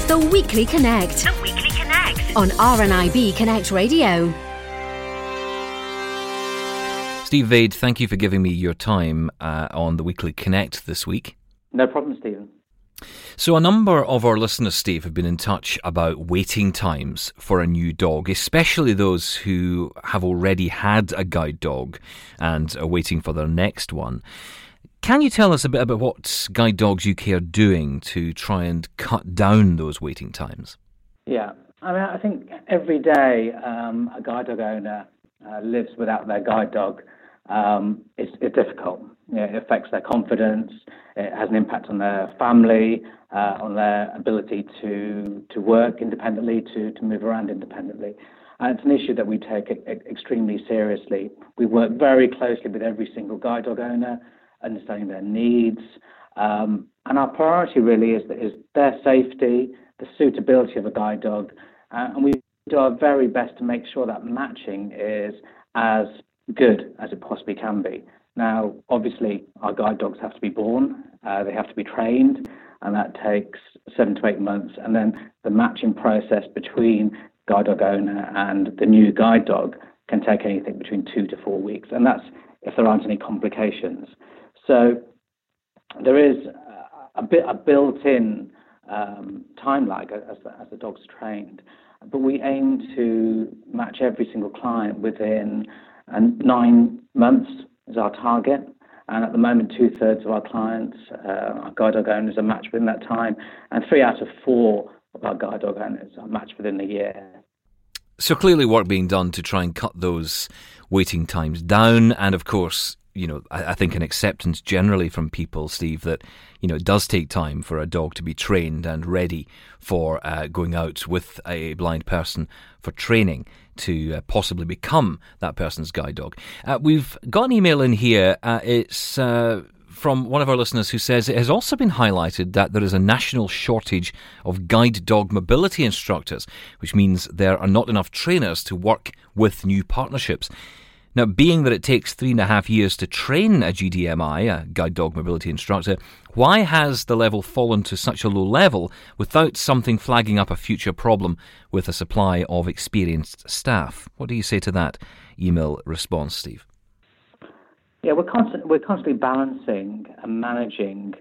The Weekly Connect. On RNIB Connect Radio. Steve Vade, thank you for giving me your time on the Weekly Connect this week. No problem, Stephen. So a number of our listeners, Steve, have been in touch about waiting times for a new dog, especially those who have already had a guide dog and are waiting for their next one. Can you tell us a bit about what Guide Dogs UK are doing to try and cut down those waiting times? Yeah, I think every day a guide dog owner lives without their guide dog. It's difficult. It affects their confidence. It has an impact on their family, on their ability to work independently, to move around independently. And it's an issue that we take extremely seriously. We work very closely with every single guide dog owner, understanding their needs. And our priority really is their safety, the suitability of a guide dog. And we do our very best to make sure that matching is as good as it possibly can be. Now, obviously, our guide dogs have to be born, they have to be trained, and that takes 7 to 8 months. And then the matching process between guide dog owner and the new guide dog can take anything between 2 to 4 weeks. And that's if there aren't any complications. So there is a built-in time lag as the dog's trained. But we aim to match every single client within 9 months is our target. And at the moment, 2/3 of our clients, our guide dog owners, are matched within that time. And 3 out of 4 of our guide dog owners are matched within a year. So clearly work being done to try and cut those waiting times down. And of course, I think an acceptance generally from people, Steve, that, it does take time for a dog to be trained and ready for going out with a blind person for training to possibly become that person's guide dog. We've got an email in here. It's from one of our listeners who says it has also been highlighted that there is a national shortage of guide dog mobility instructors, which means there are not enough trainers to work with new partnerships. Now, being that it takes 3.5 years to train a GDMI, a guide dog mobility instructor, why has the level fallen to such a low level without something flagging up a future problem with a supply of experienced staff? What do you say to that email response, Steve? Yeah, we're constantly balancing and managing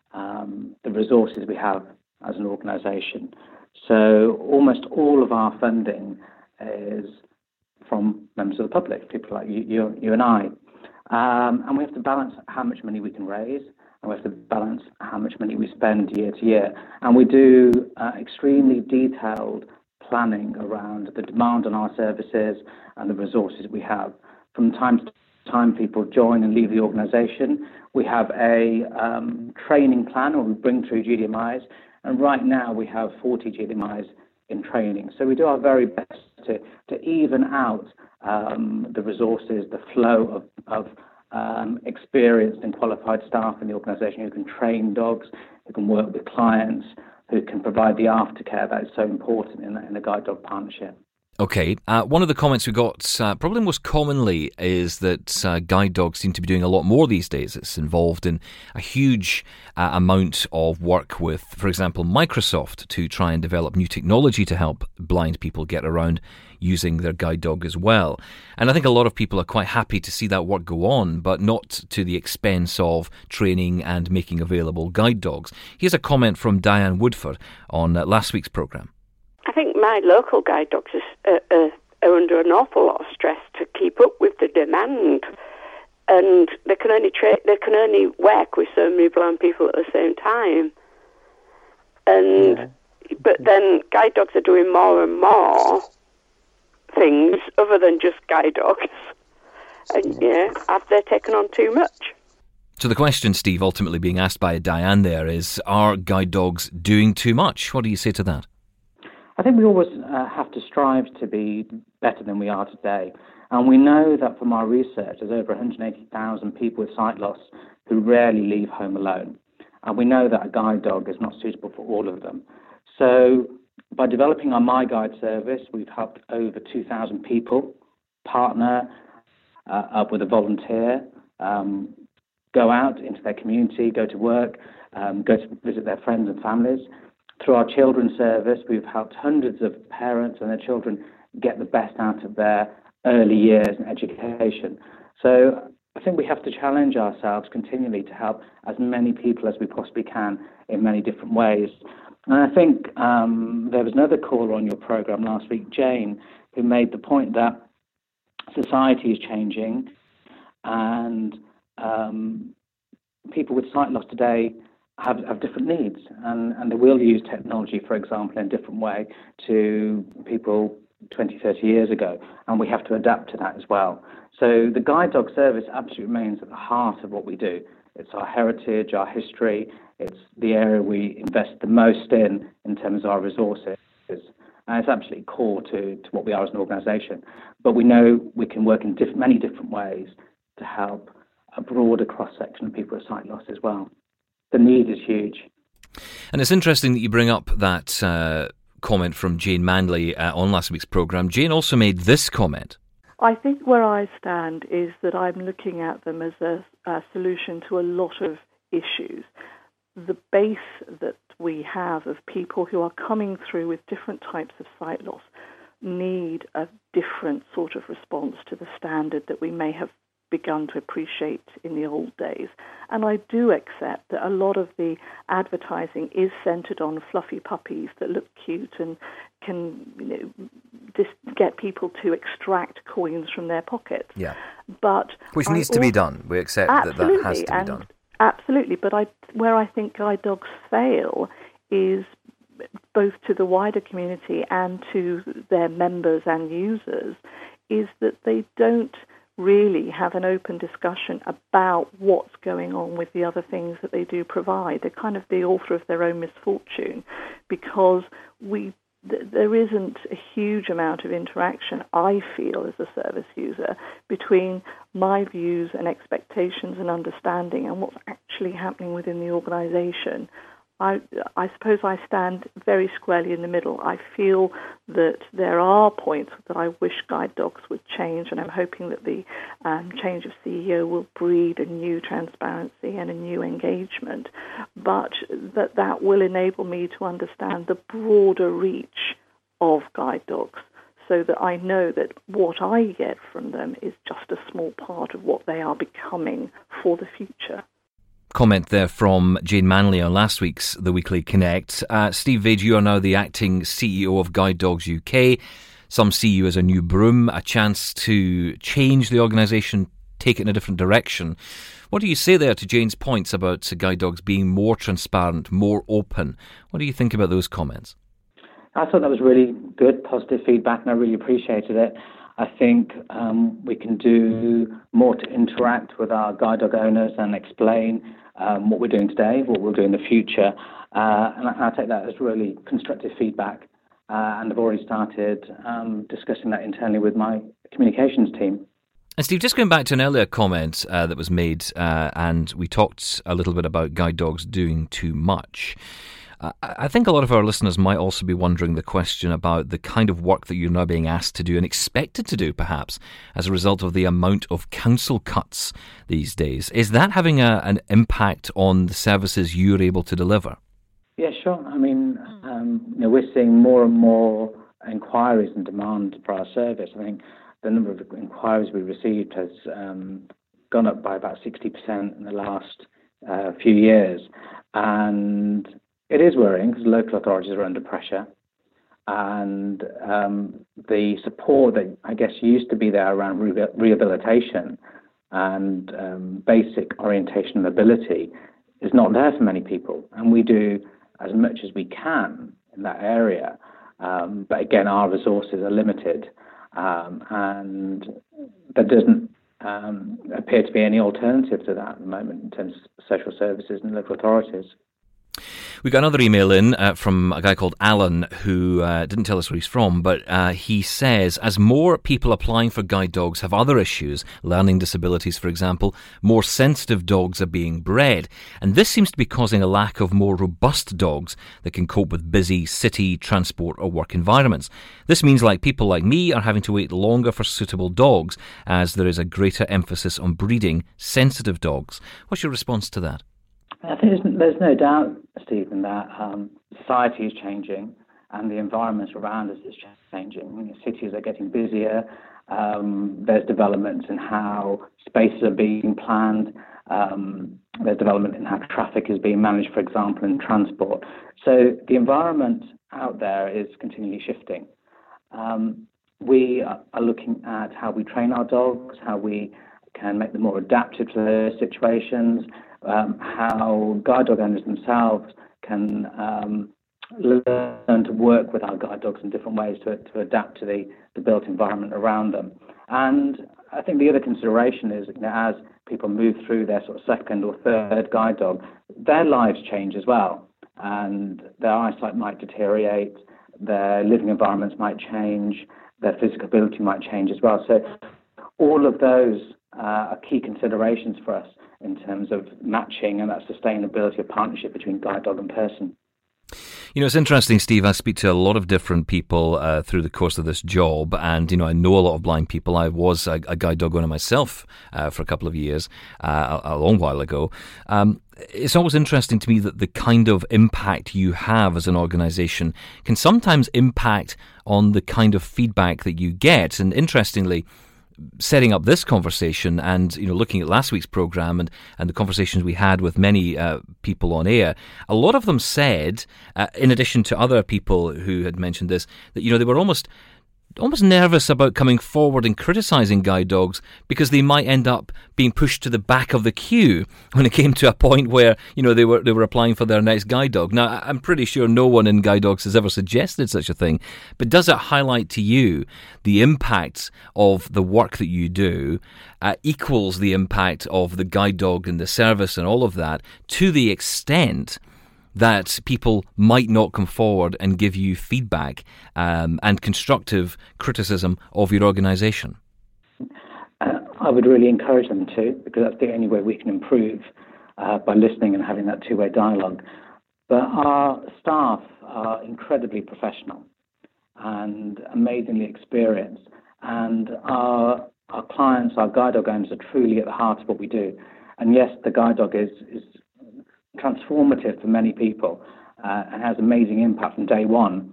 the resources we have as an organisation. So almost all of our funding is from members of the public, people like you and I. And we have to balance how much money we can raise, and we have to balance how much money we spend year to year. And we do extremely detailed planning around the demand on our services and the resources we have. From time to time, people join and leave the organisation. We have a training plan, or we bring through GDMIs, and right now we have 40 GDMIs in training. So we do our very best to even out the resources, the flow of experienced and qualified staff in the organisation who can train dogs, who can work with clients, who can provide the aftercare that is so important in a guide dog partnership. Okay, one of the comments we got probably most commonly is that guide dogs seem to be doing a lot more these days. It's involved in a huge amount of work with, for example, Microsoft to try and develop new technology to help blind people get around using their guide dog as well. And I think a lot of people are quite happy to see that work go on, but not to the expense of training and making available guide dogs. Here's a comment from Diane Woodford on last week's programme. I think my local guide dogs are under an awful lot of stress to keep up with the demand, and they can only work with so many blind people at the same time. But then guide dogs are doing more and more things other than just guide dogs, and have they taken on too much? So the question, Steve, ultimately being asked by Diane there is, are guide dogs doing too much? What do you say to that? I think we always have to strive to be better than we are today. And we know that from our research, there's over 180,000 people with sight loss who rarely leave home alone. And we know that a guide dog is not suitable for all of them. So by developing our My Guide service, we've helped over 2,000 people partner up with a volunteer, go out into their community, go to work, go to visit their friends and families. Through our children's service, we've helped hundreds of parents and their children get the best out of their early years in education. So I think we have to challenge ourselves continually to help as many people as we possibly can in many different ways. And I think there was another caller on your program last week, Jane, who made the point that society is changing and people with sight loss today have different needs, and they will use technology, for example, in a different way to people 20, 30 years ago, and we have to adapt to that as well. So the guide dog service absolutely remains at the heart of what we do. It's our heritage, our history, it's the area we invest the most in terms of our resources, and it's absolutely core to what we are as an organisation. But we know we can work in many different ways to help a broader cross-section of people with sight loss as well. The need is huge. And it's interesting that you bring up that comment from Jane Manley on last week's programme. Jane also made this comment. I think where I stand is that I'm looking at them as a solution to a lot of issues. The base that we have of people who are coming through with different types of sight loss need a different sort of response to the standard that we may have begun to appreciate in the old days. And I do accept that a lot of the advertising is centred on fluffy puppies that look cute and can, just get people to extract coins from their pockets. Yeah. But which needs to be done. We accept that has to be done. Absolutely. But where I think guide dogs fail is both to the wider community and to their members and users, is that they don't really have an open discussion about what's going on with the other things that they do provide. They're kind of the author of their own misfortune, because there isn't a huge amount of interaction, I feel, as a service user, between my views and expectations and understanding and what's actually happening within the organisation. I suppose I stand very squarely in the middle. I feel that there are points that I wish guide dogs would change, and I'm hoping that the change of CEO will breed a new transparency and a new engagement, but that will enable me to understand the broader reach of guide dogs, so that I know that what I get from them is just a small part of what they are becoming for the future. Comment there from Jane Manley on last week's The Weekly Connect. Steve Vage, you are now the acting CEO of Guide Dogs UK. Some see you as a new broom, a chance to change the organisation, take it in a different direction. What do you say there to Jane's points about guide dogs being more transparent, more open? What do you think about those comments? I thought that was really good, positive feedback, and I really appreciated it. I think we can do more to interact with our guide dog owners and explain what we're doing today, what we'll do in the future. And I take that as really constructive feedback. And I've already started discussing that internally with my communications team. And Steve, just going back to an earlier comment that was made, and we talked a little bit about guide dogs doing too much. I think a lot of our listeners might also be wondering the question about the kind of work that you're now being asked to do and expected to do, perhaps, as a result of the amount of council cuts these days. Is that having an impact on the services you're able to deliver? Yeah, sure. I mean, we're seeing more and more inquiries and demand for our service. I think the number of inquiries we received has gone up by about 60% in the last few years. And it is worrying because local authorities are under pressure, and the support that I guess used to be there around rehabilitation and basic orientation and ability is not there for many people. And we do as much as we can in that area, but again, our resources are limited, and there doesn't appear to be any alternative to that at the moment in terms of social services and local authorities. We got another email in from a guy called Alan who didn't tell us where he's from, but he says, as more people applying for guide dogs have other issues, learning disabilities, for example, more sensitive dogs are being bred. And this seems to be causing a lack of more robust dogs that can cope with busy city, transport or work environments. This means people like me are having to wait longer for suitable dogs, as there is a greater emphasis on breeding sensitive dogs. What's your response to that? I think there's no doubt, Stephen, that society is changing and the environment around us is changing. Cities are getting busier. There's developments in how spaces are being planned. There's development in how traffic is being managed, for example, in transport. So the environment out there is continually shifting. We are looking at how we train our dogs, how we can make them more adaptive to those situations, how guide dog owners themselves can learn to work with our guide dogs in different ways to adapt to the built environment around them. And I think the other consideration is, as people move through their sort of second or third guide dog, their lives change as well, and their eyesight might deteriorate, their living environments might change, their physical ability might change as well. So all of those are key considerations for us in terms of matching and that sustainability of partnership between guide dog and person. It's interesting, Steve. I speak to a lot of different people through the course of this job, and I know a lot of blind people. I was a guide dog owner myself for a couple of years, a long while ago. It's always interesting to me that the kind of impact you have as an organisation can sometimes impact on the kind of feedback that you get. And interestingly, setting up this conversation and looking at last week's programme and the conversations we had with many people on air, a lot of them said, in addition to other people who had mentioned this, that they were almost nervous about coming forward and criticising guide dogs because they might end up being pushed to the back of the queue when it came to a point where they were applying for their next guide dog. Now, I'm pretty sure no one in guide dogs has ever suggested such a thing, but does it highlight to you the impact of the work that you do equals the impact of the guide dog and the service and all of that, to the extent that people might not come forward and give you feedback and constructive criticism of your organisation? I would really encourage them to, because that's the only way we can improve, by listening and having that two-way dialogue. But our staff are incredibly professional and amazingly experienced, and our clients, our guide dog owners, are truly at the heart of what we do. And yes, the guide dog is transformative for many people and has amazing impact from day one.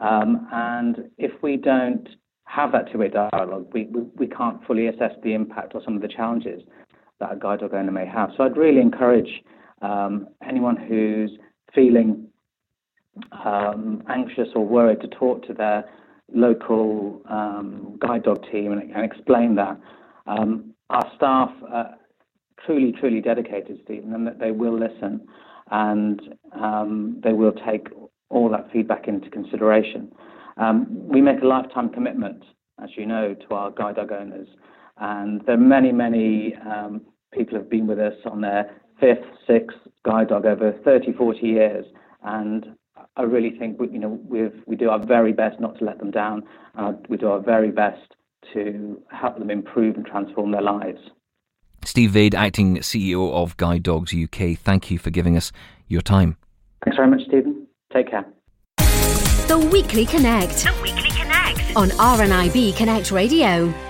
And if we don't have that two-way dialogue, we can't fully assess the impact or some of the challenges that a guide dog owner may have. So I'd really encourage anyone who's feeling anxious or worried to talk to their local guide dog team and explain that. Our staff truly dedicated, Stephen, and that they will listen and they will take all that feedback into consideration. We make a lifetime commitment, as you know, to our guide dog owners, and there are many people who have been with us on their 5th, 6th guide dog over 30, 40 years, and I really think we do our very best not to let them down. We do our very best to help them improve and transform their lives. Steve Vade, Acting CEO of Guide Dogs UK, thank you for giving us your time. Thanks very much, Stephen. Take care. The Weekly Connect. On RNIB Connect Radio.